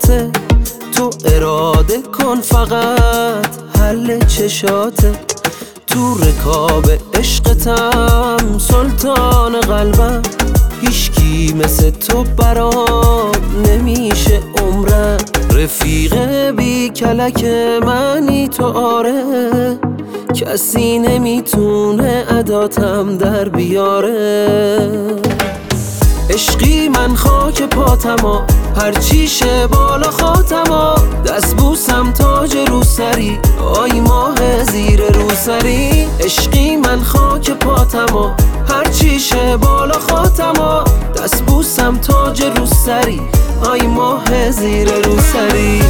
پاته، تو اراده کن فقط حل چشاته. تو رکاب عشقتم سلطان قلبم، هیچکی مثل تو برام نمیشه عمرم. رفیق بی کلک منی تو آره، کسی نمیتونه عداتم در بیاره. عشقی من خاک پاتما، هرچی شه بالا خاتما. دست بوسم تاج روسری، آی ماه زیر روسری. عشقی من خاک پاتما، هرچی شه بالا خاتما. دست بوسم تاج روسری، آی ماه زیر روسری.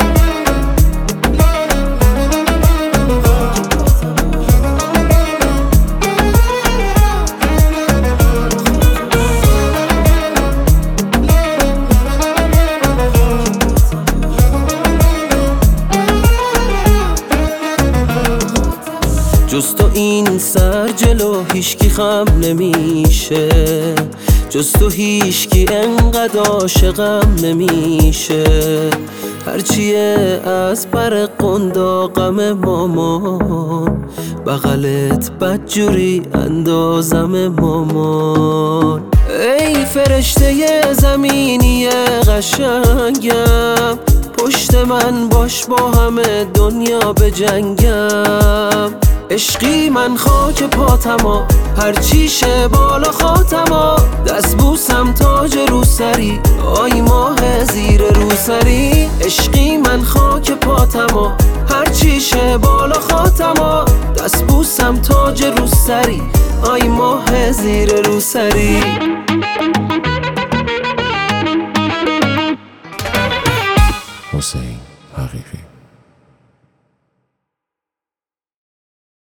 جز تو این سر جلو هیچکی خم نمیشه، جز تو هیچکی انقدر عاشقم نمیشه. هرچیه از بر قنداقم مامان، بغلت بدجوری اندازم مامان. ای فرشته زمینی قشنگم، پشت من باش با همه دنیا بجنگم. عشقی من خاک پاتما، هرچی شه بالا خاتما. دست بوسم تاج روسری، آی ماه زیر روسری. عشقی من خاک پاتما، هرچی شه بالا خاتما. دست بوسم تاج روسری، آی ماه زیر روسری. حسین حقیقی.